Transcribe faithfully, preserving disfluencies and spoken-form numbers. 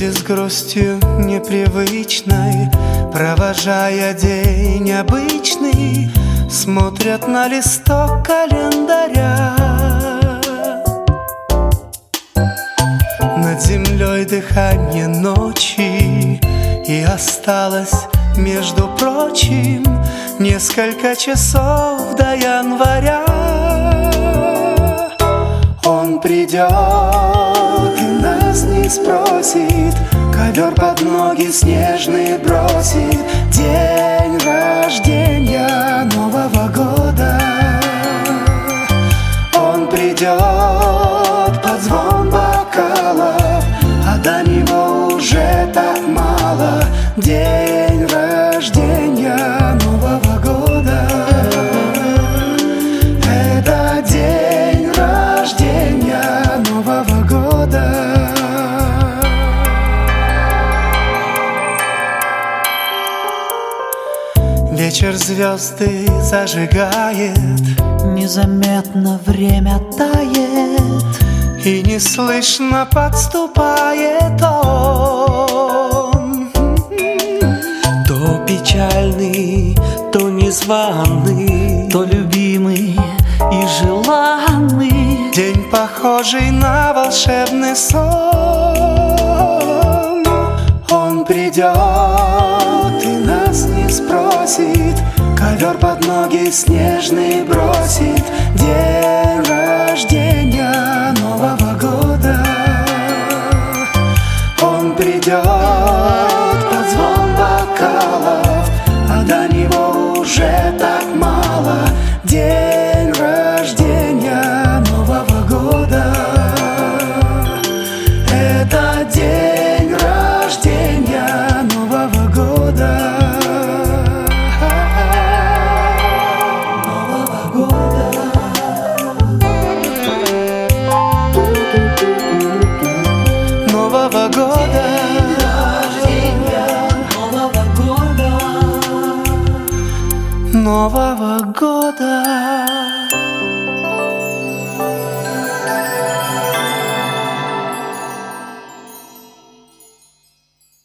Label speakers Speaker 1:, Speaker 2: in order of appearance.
Speaker 1: Люди с грустью непривычной, провожая день обычный, смотрят на листок календаря. Над землей дыхание ночи, и осталось, между прочим, несколько часов до января. Он придет и нас не спросит, ковер под ноги снежные бросит. День рождения Нового года. Он придет под звон бокалов, а до него уже так мало. День рождения Нового года. Это день рождения Нового года. Вечер звезды зажигает,
Speaker 2: незаметно время тает,
Speaker 1: и неслышно подступает он.
Speaker 3: То печальный, то незваный,
Speaker 2: то любимый и желанный.
Speaker 1: День, похожий на волшебный сон. Он придет и нас не спросит, ковер под ноги снежный бросит. День рождения Нового года. Он придет